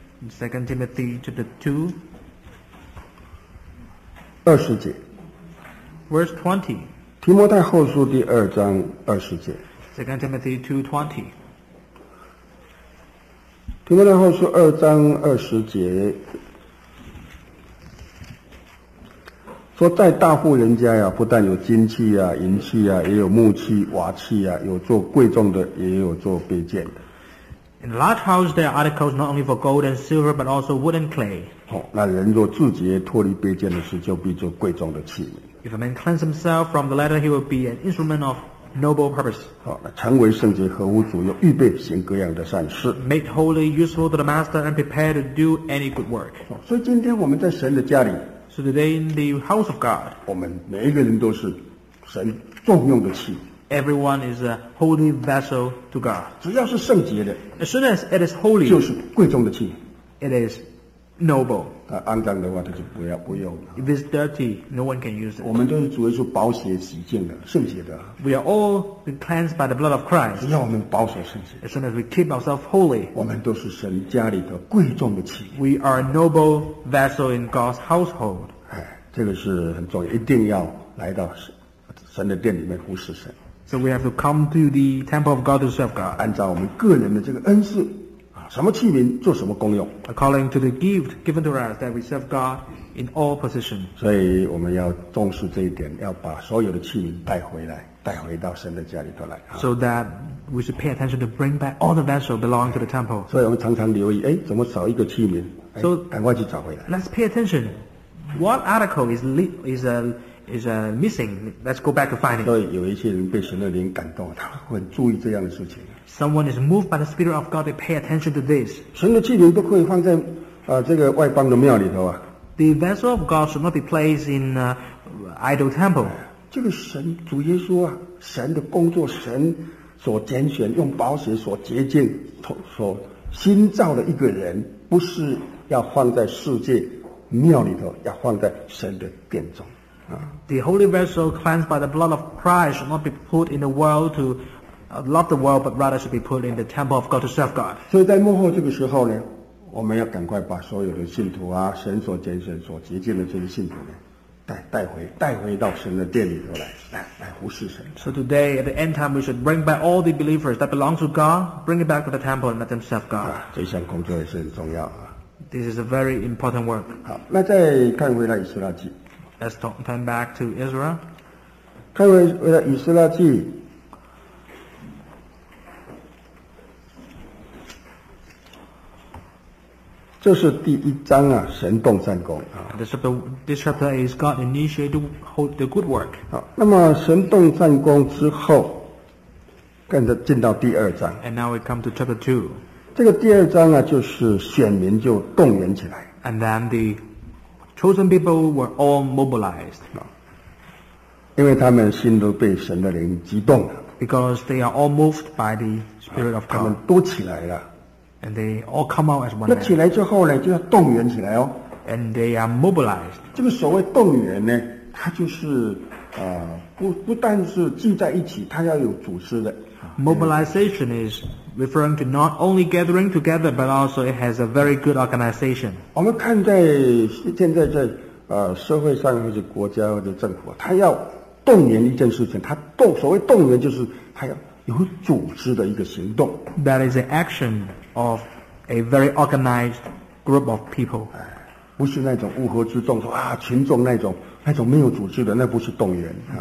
2 Timothy chapter 2, 20节。 verse 20. 提摩太后书第2章20节。 2 Timothy 2:20. 提摩太后书2章20节说，在大户人家呀，不但有金器啊、银器啊，也有木器、瓦器啊，有做贵重的，也有做卑贱的。 In a large house, there are articles not only for gold and silver, but also wood and clay. 那人若自洁脱离卑贱的事，就必做贵重的器皿。 If a man cleanse himself from the latter, he will be an instrument of noble purpose, 那成为圣洁，合乎主，又预备行各样的善事。 made holy, useful to the master, and prepared to do any good work. 所以今天我们在神的家里， So today in the house of God, 我们每一个人都是神重用的器皿。 everyone is a holy vessel to God. 只要是圣洁的， As soon as it is holy, 就是贵重的器皿。 it is noble. 肮脏的话，他就不用了。 If it's dirty, no one can use 我 it. 们都是主耶稣宝血洗净的，圣洁的。 We are all been cleansed by the blood of Christ. 只要我们保守圣洁， As soon as we keep ourselves holy, 我们都是神家里的贵重的器皿。 we are a noble vessel in God's household. 这个是很重要，一定要来到神的殿里面服侍神， So we have to come to the temple of God to serve God, 按照我们个人的这个恩赐什么器皿做什么功用。 according to the gift given to us that we serve God in all positions. 所以我们要重视这一点，要把所有的器皿带回来，带回到神的家里头来。 So that we should pay attention to bring back all the vessels belonging to the temple. 所以我们常常留意，怎么少一个器皿？ So- 赶快去找回来。 Let's pay attention. What article is missing? Let's go back to find it. 所以有一些人被神的灵感动，他会很注意这样的事情。 Someone is moved by the Spirit of God. They pay attention to this. 神的器皿都可以放在这个外邦的庙里头啊。 The vessel of God should not be placed in idol temple. 这个神主耶稣啊，神的工作，神所拣选，用宝血所洁净、所新造的一个人，不是要放在世界庙里头，要放在神的殿中啊。 The holy vessel cleansed by the blood of Christ should not be put in the world to love the world, but rather should be put in the temple of God to serve God. 所以在幕后这个时候呢，我们要赶快把所有的信徒啊，神所拣选、所洁净的这些信徒呢，带回到神的殿里头来服侍神。 So today, at the end time, we should bring back all the believers that belong to God, bring it back to the temple and let them serve God. 这项工作也是很重要啊。 This is a very important work. 好，那再看回来以斯拉记， Let's turn back to Israel. 看回来以斯拉记。这是第一章啊，神动善工啊。 This chapter is God initiated the good work. 好，那么神动善工之后，跟着进到第二章。 And now we come to chapter 2. 这个第二章啊，就是选民就动员起来。 And then the chosen people were all mobilized. 因为他们心都被神的灵激动了。 Because they are all moved by the Spirit of 他们 God. 都起来了。 And they all come out as one 那起 man. 来之后呢，就要动员起来哦。 And they are mobilized. 这个所谓动员呢，它就是不但是聚在一起，它要有组织的。 Mobilization is referring to not only gathering together, but also it has a very good organization. 我们看在现在在社会上或者国家或者政府，他要动员一件事情，所谓动员就是他要有组织的一个行动。 That is the action of a very organized group of people. 不是那种乌合之众，说群众那种没有组织的，那不是动员啊。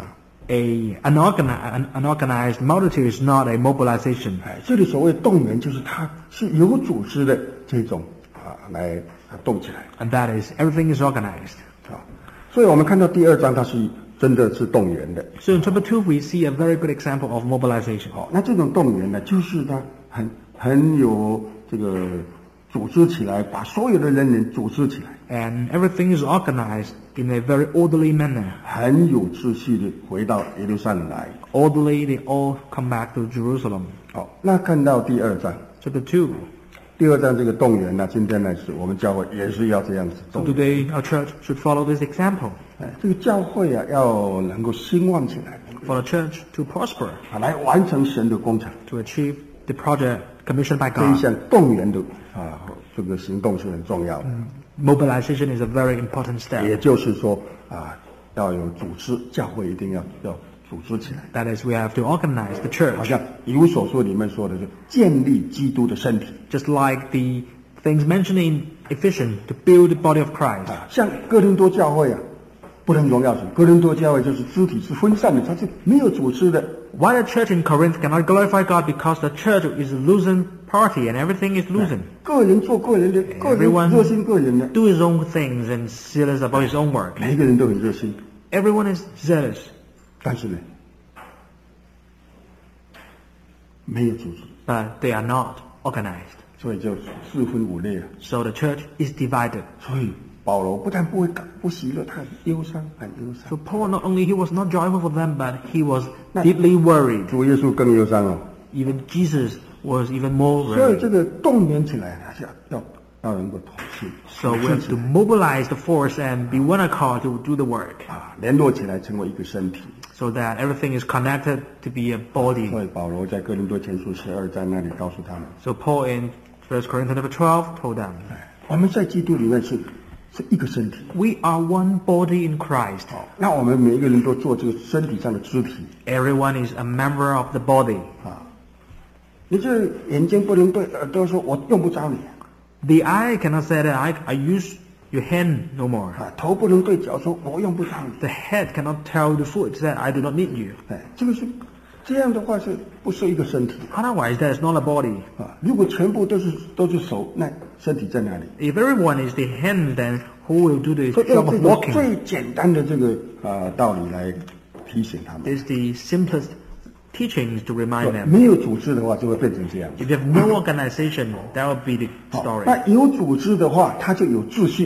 An organized multitude is not a mobilization. 这里所谓动员，就是它是有组织的这种来动起来。 And that is, everything is organized. 所以我们看到第二章，它是真的是动员的。 So in chapter 2, we see a very good example of mobilization. 那这种动员呢，就是它很有这个组织起来，把所有的人组织起来。 And everything is organized in a very orderly manner. 很有秩序的回到耶路撒冷来。 Orderly, they all come back to Jerusalem. 好，那看到第二章。 Chapter 2. 第二章这个动员呢，今天呢是我们教会也是要这样子 So 动员。 today, our church should follow this example. 这个教会啊，要能够兴旺起来， For the church to prosper, 来完成神的工程。 to achieve the project commissioned by 这一 God. 项动员的这个行动是很重要的。 Mobilization is a very important 也 step. 就是说要有组织，教会一定要组织起来。 That is, we have to organize the 好 church. 像以弗所书里面说的是建立基督的身体。 Just like the things mentioned in Ephesians, to build the body of Christ. 像哥林多教会不能荣耀神。哥林多教会就是肢体是分散的，它是没有组织的。 Why the church in Corinth cannot glorify God? Because the church is a losing party and everything is losing. 个人做个人的，个人热心个人的， Do his own things and zealous about his own work. 每一个人都很热心， Everyone is zealous, 但是呢，没有组织， but they are not organized. 所以就四分五裂。 So the church is divided. 所以保罗不但不喜乐，他很忧伤，很忧伤。 So Paul, not only he was not joyful for them, but he was deeply worried. 主耶稣更忧伤哦。 Even Jesus was even more 所以 worried. 这个动员起来，要能够同心， So we have to mobilize the force and be one accord to do the work, 联络起来成为一个身体。 so that everything is connected to be a 所 body. 以保罗在哥林多前书12章那里告诉他们， So Paul in 1 Corinthians 12 told them, 我们在基督里面是一个身体。 we are one body in Christ. 那我们每一个人都做这个身体上的肢体。 Everyone is a member of the body. 你这眼睛不能对耳朵说我用不着你。 The eye cannot say that I use your hand no more. 头不能对脚说我用不着你。 The head cannot tell the foot that I do not need you. 这个是这样的话是不是一个身体 Otherwise, that is not a body. 如果全部都是手，那身体在哪里？ If everyone is the hand, then who will do the 所以 job 用 of 这种 walking? 最简单的这个道理来提醒他们。 Is the simplest teachings to remind them. 没有组织的话，就会变成这样。 If you have no organization, that will be the 好 story. 那有组织的话，它就有秩序。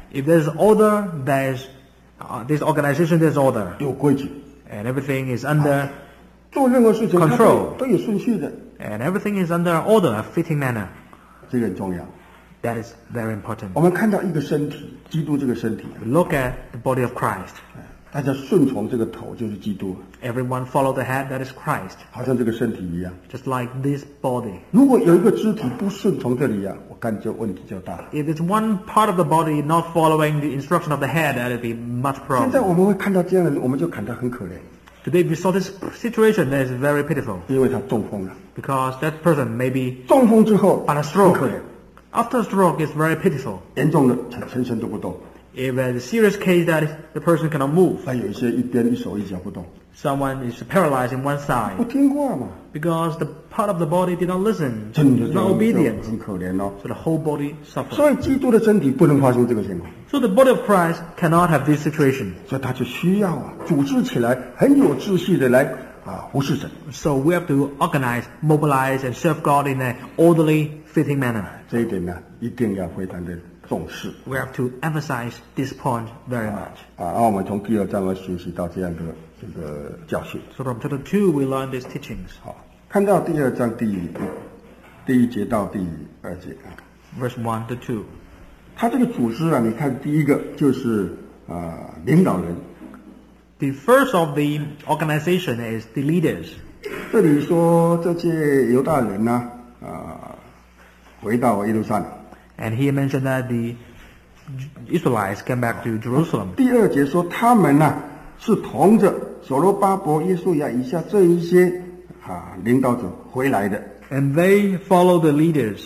If there's order, this organization, there's order. 有规矩， And everything is under, 做任何事情它 Control 都有顺序的， and everything is under order, a fitting manner. 这个很重要。 That is very important. 我们看到一个身体，基督这个身体， Look at the body of Christ. 大家顺从这个头就是基督， Everyone follow the head, that is Christ. 好像这个身体一样。 Just like this body. 如果有一个肢体不顺从这里啊，我看就问题就大了。 If there's one part of the body not following the instruction of the head, that would be much 现在 problem. 我们会看到这样的人，我们就感到很可怜， Today we saw this situation that is very pitiful 因为他中风了。 because that person may be 中风之后 on a 很 stroke. 可怜， After a stroke, it's very pitiful. 严重的全身都不动， If there's a serious case that the person cannot move, 还有一些一边一手一脚不动。 someone is paralyzed in one 不 side 听话嘛， because the part of the body did not listen, 真的 is not obedient, 很可怜哦。 so the whole body suffers. 所以基督的身体不能发生这个情况， So the body of Christ cannot have this situation. 所以他就需要组织起来，很有秩序的来服侍神。 So we have to organize, mobilize, and serve God in an orderly, fitting manner. 这一点呢，一定要非常的重视。 We have to emphasize this point very much. 然后我们从第2章来学习到这样的这个教训。 So from chapter 2, we learn these teachings. 好，看到第2章第1节到第2节啊， Verse 1 to 2. 他这个组织啊，你看第一个就是领导人。 The first of the organization is the leaders. 这里说这些犹大人呢，回到耶路撒冷。 And he mentioned that the Israelites came back to Jerusalem. 第2节说他们呢是同着所罗巴伯、耶稣亚以下这一些领导者回来的。 And they follow the leaders.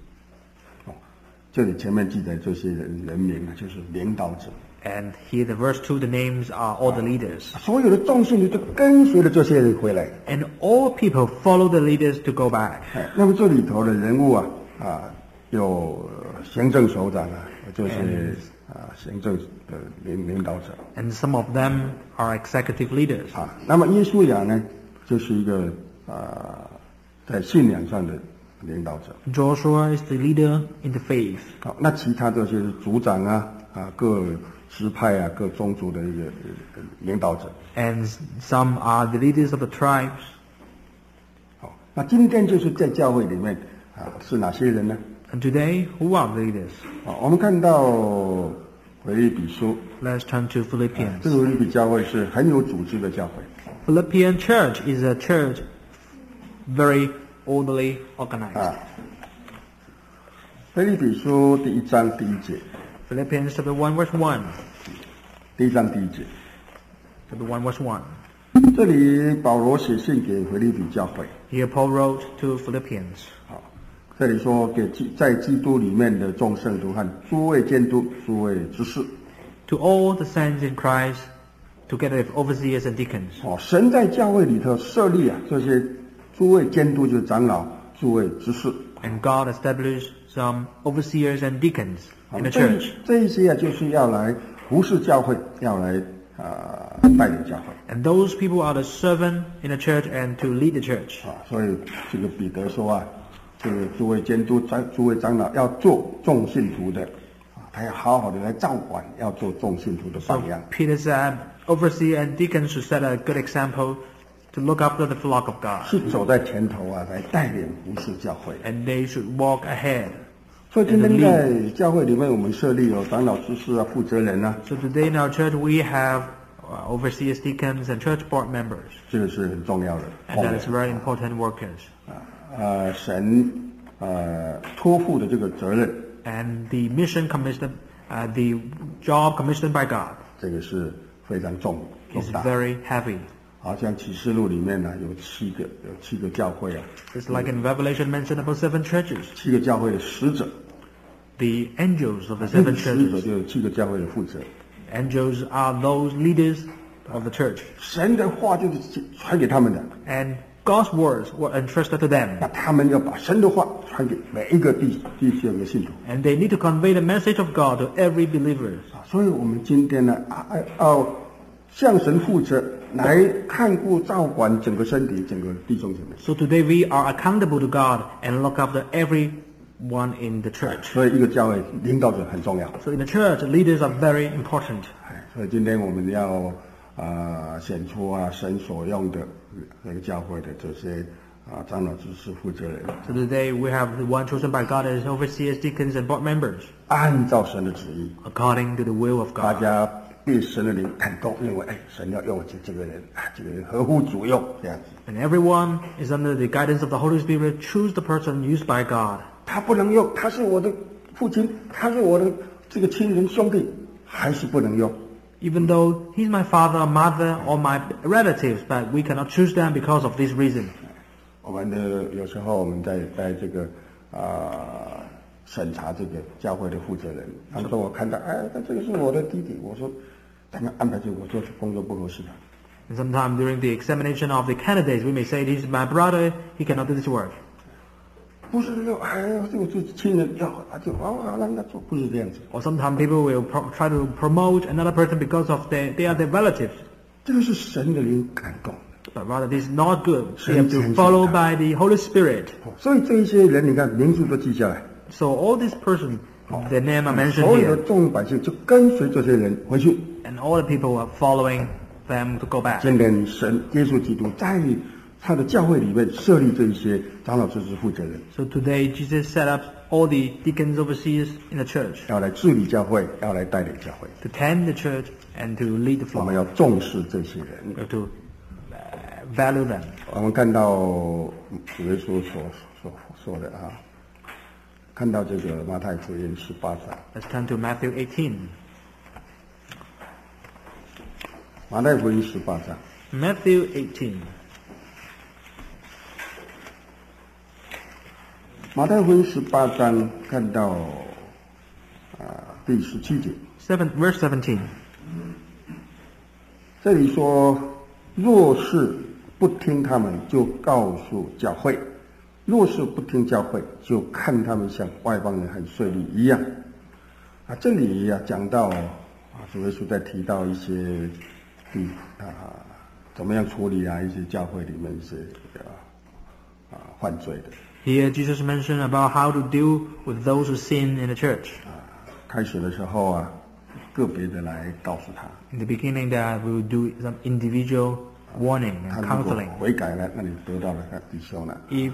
这里前面记载这些人名呢，就是领导者。 And here, the verse 2, the names are all the leaders. 所有的众信徒都跟随着这些人回来。 And all people follow the leaders to go back. 那么这里头的人物有行政首长就是行政的领导者。 And some of them are executive leaders. 那么耶稣亚呢，就是一个在信仰上的领导者。 Joshua is the leader in the faith. 好，那其他这些族长各支派各宗族的一个领导者。 And some are the leaders of the tribes. 好，那今天就是在教会里面是哪些人呢？ And today, who are the leaders? 好，我们看到腓立比书， Let's turn to 这 Philippians. 个腓立比教会是很有组织的教会。 Philippian church is a church very orderly, organized. 腓立比书第1章第1节， Philippians chapter 1 verse 1. 第1章第1节， Chapter 1 verse 1. 这里保罗写信给腓立比教会。 Here Paul wrote to Philippians. 好，这里说给在基督里面的众圣徒和诸位监督、诸位执事。 To all the saints in Christ, together with overseers and deacons. 神在教会里头设立这些诸位监督就是长老、诸位执事。 And God established some overseers and deacons in the church. 这一些就是要来服侍教会，要来带领教会。 And those people are the servant in the church and to lead the church. 所以这个彼得说这个诸位监督、诸位长老要做众信徒的，他要好好的来照管，要做众信徒的 So 榜样。 Peter said, overseer and deacons should set a good example to look after the flock of God. 是走在前头来带领服侍教会。 And they should walk ahead. 所以今天在教会里面，我们设立有长老、执事负责人 So today in our church we have overseers, deacons, and church board members. 这个是很重要的。 And that is very important workers. 神托付的这个责任， And the mission commissioned, the job commissioned by God 这个是非常重 is 大。 very heavy. 好像启示录里面有七个教会 It's like in Revelation mentioned about 7 churches. 7个教会的使者， The angels of the 那 7 个使者 churches. 就有7个教会的负责。 Angels are those leaders of the church. 神的话就是传给他们的， And God's words were entrusted to them. 那他们要把神的话传给每一个弟兄的信徒。 And they need to convey the message of God to every believer. 所以我们今天呢，要向神负责，来看顾照管整个身体，整个弟兄姐妹。 So today we are accountable to God and look after every one in the church. 所以一个教会领导者很重要。 So in the church, leaders are very important. 所以今天我们要选出神所用的那个教会的这些长老、执事、负责人， So today we have the one chosen by God as overseers, deacons, and board members, 按照神的旨意， according to the will of 大 God. 家被神的灵感动，认为神要用这个人，这个人合乎主用这样子。 And everyone is under the guidance of the Holy Spirit. Choose the person used by God. 他不能用，他是我的父亲，他是我的这个亲人兄弟，还是不能用。 Even though he's my father, mother, or my relatives, but we cannot choose them because of this reason. 我们有时候我们在这个审查这个教会的负责人，他说我看到这个是我的弟弟，我说他们安排这个我做工作不合适。 And sometimes during the examination of the candidates, we may say, this is my brother, he cannot do this work. 不是这我是亲人，就让他做，不是这样子。 Or sometimes people will try to promote another person because of they are their relatives. 这个是神的灵感动。 But rather, this is not good. We have to follow by the Holy Spirit. 所以这一些人，你看名字都记下来。 So all these persons, the name I mentioned 所有的 here, 众百姓就跟随这些人回去。 and all the people are following them to go back. 今天神耶稣基督在他的教会里面设立这一些长老、执事、负责人， So today, Jesus set up all the deacons, overseers in the church 要来治理教会，要来带领教会。 to tend the church and to lead the 我们 flock. 要重视这些人。 We have to value them. 我们看到主耶稣所说的看到这个马太福音18章， Let's turn to Matthew 18. 马太福音18章， Matthew 18. 马太福音18章看到第17节， Verse 17. 这里说，若是不听他们，就告诉教会；若是不听教会，就看他们像外邦人和税吏一样。这里讲到主耶稣在提到一些怎么样处理一些教会里面一些犯罪的。 Here Jesus mentioned about how to deal with those who sin in the church. 开始的时候个别的来告诉他， In the beginning, that we will do some individual warning 他 and 如果 counseling. 悔改了，那你得到了他弟兄了。 If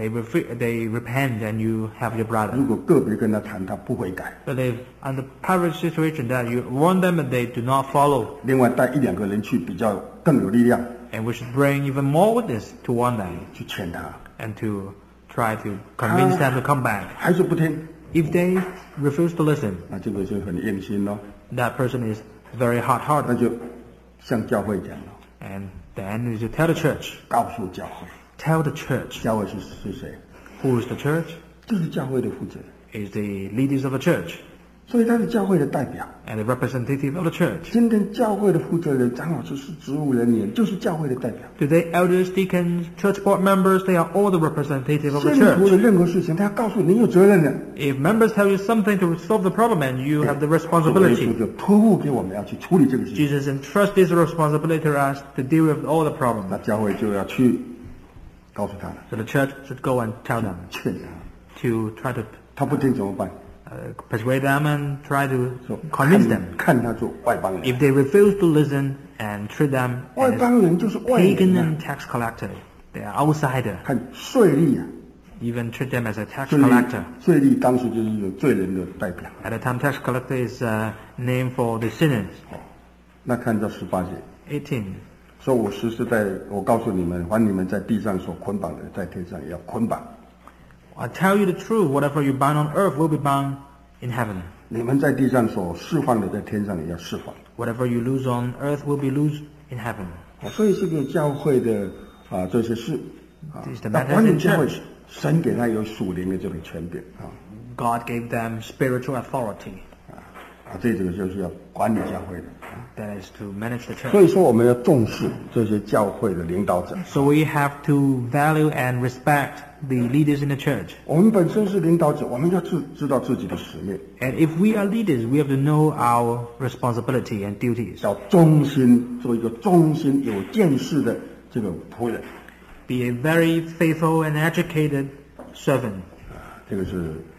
they repent, then you have your 如 brother. 果个别跟他谈，他不悔改， But if under private situation that you warn them and they do not follow, 另外带1-2个人去比较更有力量 and we should bring even more witness to warn them 去劝他， and to try to convince them to come back. 还是不听， If they refuse to listen, 那这个就很硬心咯， that person is very 那 hard-hearted. 就向教会讲了， And then we should tell the church, 告诉教会， tell the church. 教会是谁？ Who is the church? 就是教会的负责人， Is the leaders of the church 所以他是教会的代表。 and the representative of the church. 今天教会的负责人、长老、执事、职务人员，就是教会的代表。 Today, elders, deacons, church board members, they are all the representative of the 信徒 church. 的任何事情，他要告诉你，你有责任的。 If members tell you something to solve the problem and you have the 主耶 responsibility, 稣就托付给我们要去处理这个事情， Jesus entrusts this responsibility to us to deal with all the 那 problems. 教会就要去告诉他了， So the church should go and tell them 劝他。 to try to 他不听怎么办？ persuade them and try to 说 convince them. 看他做外邦人。 If they refuse to listen and treat them 外 as 邦人就是外 pagan 人 and tax collector, they are outsider. 看税吏 Even treat them as a tax 税吏 collector. 税吏当时就是一个罪人的代表。 At the time, tax collector is a name for the sinners. 那看到18节， 18. 说我实实在，我告诉你们，凡你们在地上所捆绑的，在天上也要捆绑； I tell you the truth, whatever you bind on earth will be bound in heaven. 你们在地上所释放的，在天上也要释放。 Whatever you lose on earth will be loosed in heaven. 所以这个教会的这些事 This is the 要 matter 管 in 理教会 church.， 神给他有属灵的这个权柄 God gave them spiritual authority. 这个就是要管理教会的。 That is to manage the 所 church. 以说，我们要重视这些教会的领导者。 So we have to value and respect the leaders in the church. 我们本身是领导者，我们要知道自己的使命， And if we are leaders, we have to know our responsibility and duties. 要忠心，做一个忠心有见识的这个仆人。 Be a very faithful and educated servant. 这个是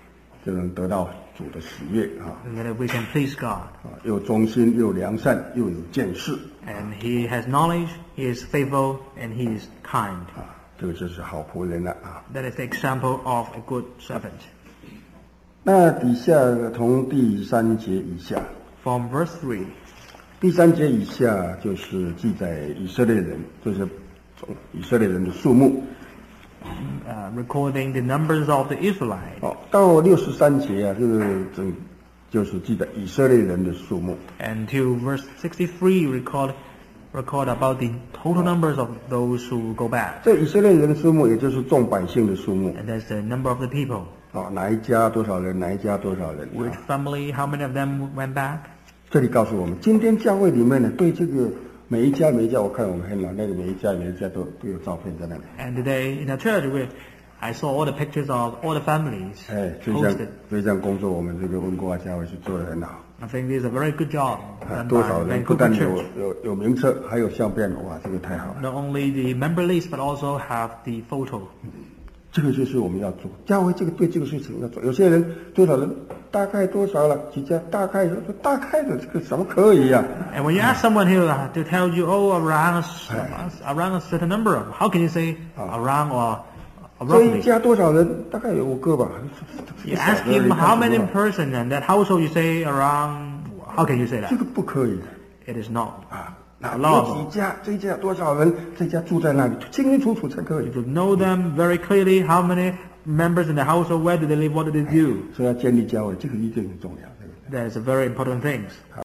就能得到主的喜悦啊。 So that we can please God. 又忠心，又良善，又有见识 And he has knowledge, he is faithful, and he is kind. 这个就是好仆人了啊。 That is the example of a good servant. 那底下从第3节以下， From verse 3, 第3节以下就是记载以色列人，就是以色列人的数目。 recording the numbers of the Israelites. 到63节啊，就是记载以色列人的数目。 And to verse 63 record about the total numbers of those who go back. 这以色列人的数目，也就是众百姓的数目。 And that's the number of the people. 哪一家多少人，哪一家多少人。 Which family, how many of them went back? 这里告诉我们，今天教会里面呢，对这个每一家，我看我们看到那个每一家都有照片在那里。 And today in the church, I saw all the pictures of all the families 这项工作，我们这个温哥华教会是做得很好。 I think this is a very good job done 多 by 少人不但 Vancouver Church. 有名册，还有相片，哇，这个太好了。 Not only the member list, but also have the photo. 这个就是我们要做教会，对这个事情要做。有些人多少人，大概多少了？几家大概的这个怎么可以啊？ And when you ask someone here to tell you, around a certain number, how can you say around or 这一 roughly? 家多少人？大概有5个吧。 You ask him how many person in that household, you say around. How can you say 这 that? 个不可以 It is not 那有 allowable. 几家？这一家多少人？这一家住在那里，清清楚楚才可以 You。should know them very clearly. How many members in the household? Where do they live? What do they do? 所以要建立教会，这个一定很重要。 That is a very important thing.